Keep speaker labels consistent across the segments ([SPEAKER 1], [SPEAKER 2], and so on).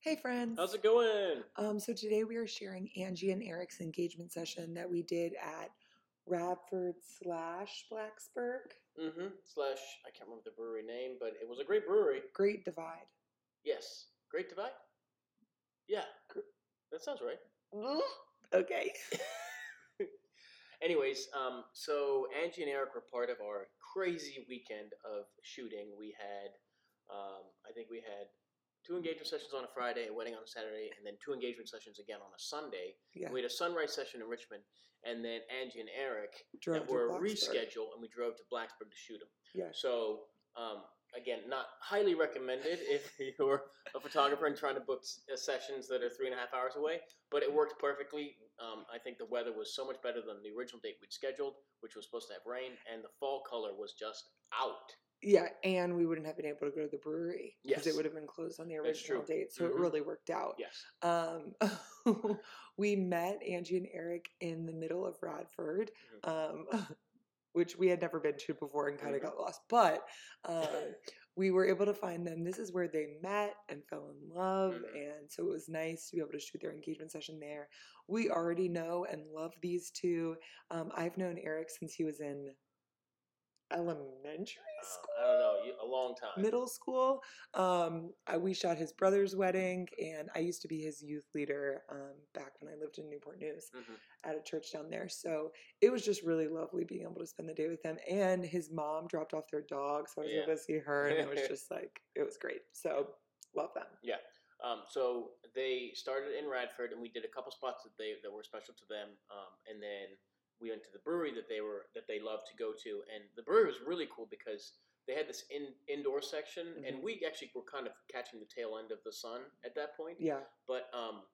[SPEAKER 1] Hey friends.
[SPEAKER 2] How's it going?
[SPEAKER 1] So today we are sharing Angie and Eric's engagement session that we did at Radford / Blacksburg.
[SPEAKER 2] Slash, I can't remember the brewery name, but it was a great brewery.
[SPEAKER 1] Great Divide.
[SPEAKER 2] Yes. Great Divide? Yeah. That sounds right.
[SPEAKER 1] Okay.
[SPEAKER 2] Anyways, so Angie and Eric were part of our crazy weekend of shooting. I think we had 2 engagement sessions on a Friday, a wedding on a Saturday, and then 2 engagement sessions again on a Sunday.
[SPEAKER 1] Yeah.
[SPEAKER 2] We had a sunrise session in Richmond, and then Angie and Eric
[SPEAKER 1] Drove to
[SPEAKER 2] were
[SPEAKER 1] Blacksburg.
[SPEAKER 2] rescheduled, and we drove to Blacksburg to shoot them.
[SPEAKER 1] Yeah.
[SPEAKER 2] So, again, not highly recommended if you're a photographer and trying to book sessions that are 3.5 hours away, but it worked perfectly. I think the weather was so much better than the original date we'd scheduled, which was supposed to have rain, and the fall color was just out.
[SPEAKER 1] Yeah, and we wouldn't have been able to go to the brewery because
[SPEAKER 2] Yes.
[SPEAKER 1] it would have been closed on the
[SPEAKER 2] That's
[SPEAKER 1] original
[SPEAKER 2] true.
[SPEAKER 1] date. So it really worked out.
[SPEAKER 2] Yes.
[SPEAKER 1] We met Angie and Eric in the middle of Radford, which we had never been to before and kind of got lost. But we were able to find them. This is where they met and fell in love. And so it was nice to be able to shoot their engagement session there. We already know and love these two. I've known Eric since he was in elementary school.
[SPEAKER 2] I don't know, a long time.
[SPEAKER 1] Middle school. We shot his brother's wedding, and I used to be his youth leader back when I lived in Newport News at a church down there. So it was just really lovely being able to spend the day with him. And his mom dropped off their dog, so I was able to see her, and it was just like, it was great. So love them.
[SPEAKER 2] Yeah. So they started in Radford, and we did a couple spots that were special to them, and then we went to the brewery that they loved to go to, and the brewery was really cool because they had this indoor section, and we actually were kind of catching the tail end of the sun at that point.
[SPEAKER 1] Yeah.
[SPEAKER 2] But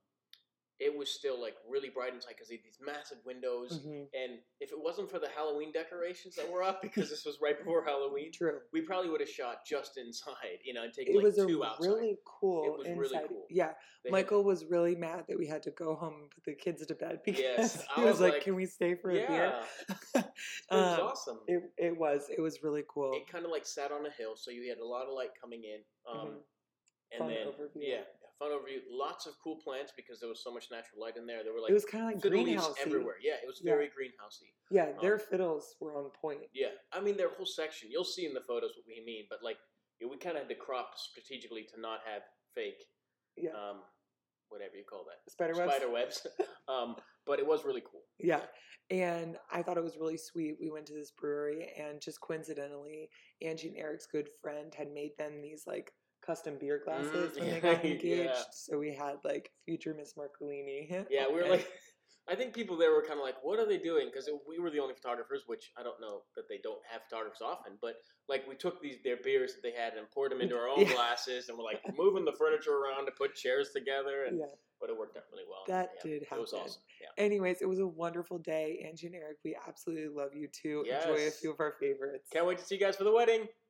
[SPEAKER 2] it was still like really bright inside because they had these massive windows, and if it wasn't for the Halloween decorations that were up, because this was right before Halloween,
[SPEAKER 1] True,
[SPEAKER 2] we probably would have shot just inside, and take
[SPEAKER 1] it
[SPEAKER 2] like
[SPEAKER 1] was
[SPEAKER 2] 2 outside.
[SPEAKER 1] Really cool.
[SPEAKER 2] It was
[SPEAKER 1] inside.
[SPEAKER 2] really cool.
[SPEAKER 1] Yeah, Michael was really mad that we had to go home and put the kids to bed because he was like, "Can we stay for a beer?"
[SPEAKER 2] It was awesome.
[SPEAKER 1] It was really cool.
[SPEAKER 2] It kind of like sat on a hill, so you had a lot of light coming in. And
[SPEAKER 1] fun
[SPEAKER 2] then
[SPEAKER 1] overview.
[SPEAKER 2] Fun overview. Lots of cool plants because there was so much natural light in there. There were like
[SPEAKER 1] it was kind of like greenhouse
[SPEAKER 2] everywhere. Yeah, it was very greenhousey.
[SPEAKER 1] Yeah, their fiddles were on point.
[SPEAKER 2] Yeah, I mean their whole section. You'll see in the photos what we mean, but like we kind of had to crop strategically to not have fake.
[SPEAKER 1] Yeah.
[SPEAKER 2] Whatever you call that.
[SPEAKER 1] Spider webs.
[SPEAKER 2] But it was really cool.
[SPEAKER 1] Yeah. And I thought it was really sweet. We went to this brewery, and just coincidentally, Angie and Eric's good friend had made them these like custom beer glasses when they got engaged. So we had like future Miss Marcolini.
[SPEAKER 2] Yeah, we were like, I think people there were kind of like, what are they doing? Because we were the only photographers, which I don't know that they don't have photographers often, but like we took their beers that they had and poured them into our own glasses, and we're like moving the furniture around to put chairs together, and but it worked out really well.
[SPEAKER 1] That did happen.
[SPEAKER 2] It was awesome. Yeah.
[SPEAKER 1] Anyways, it was a wonderful day. Angie and Eric, we absolutely love you too.
[SPEAKER 2] Yes.
[SPEAKER 1] Enjoy a few of our favorites.
[SPEAKER 2] Can't wait to see you guys for the wedding.